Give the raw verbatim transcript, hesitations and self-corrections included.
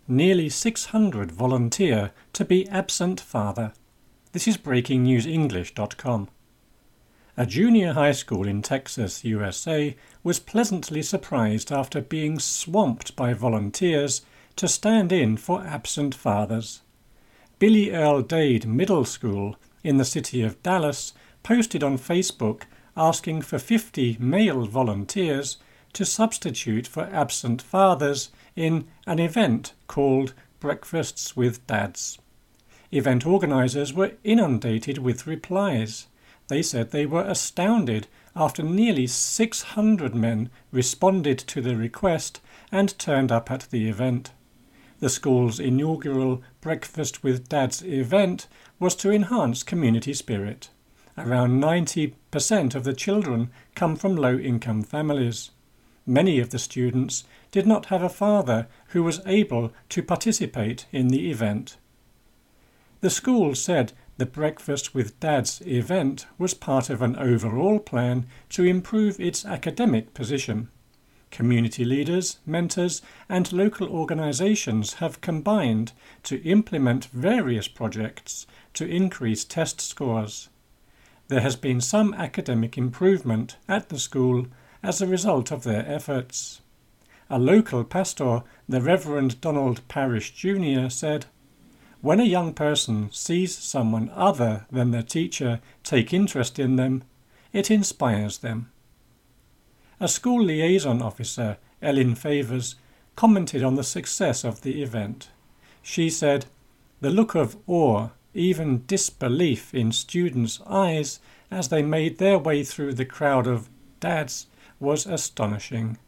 Nearly six hundred volunteer to be absent father. This is breaking news english dot com. A junior high school in Texas, U S A, was pleasantly surprised after being swamped by volunteers to stand in for absent fathers. Billy Earl Dade Middle School in the city of Dallas posted on Facebook asking for fifty male volunteers to substitute for absent fathers in an event called Breakfasts with Dads. Event organisers were inundated with replies. They said they were astounded after nearly six hundred men responded to the request and turned up at the event. The school's inaugural Breakfast with Dads event was to enhance community spirit. Around ninety percent of the children come from low-income families. Many of the students did not have a father who was able to participate in the event. The school said the Breakfast with Dads event was part of an overall plan to improve its academic position. Community leaders, mentors, and local organizations have combined to implement various projects to increase test scores. There has been some academic improvement at the school as a result of their efforts. A local pastor, the Reverend Donald Parrish Junior, said, "When a young person sees someone other than their teacher take interest in them, it inspires them." A school liaison officer, Ellen Favors, commented on the success of the event. She said, "The look of awe, even disbelief in students' eyes as they made their way through the crowd of dads was astonishing."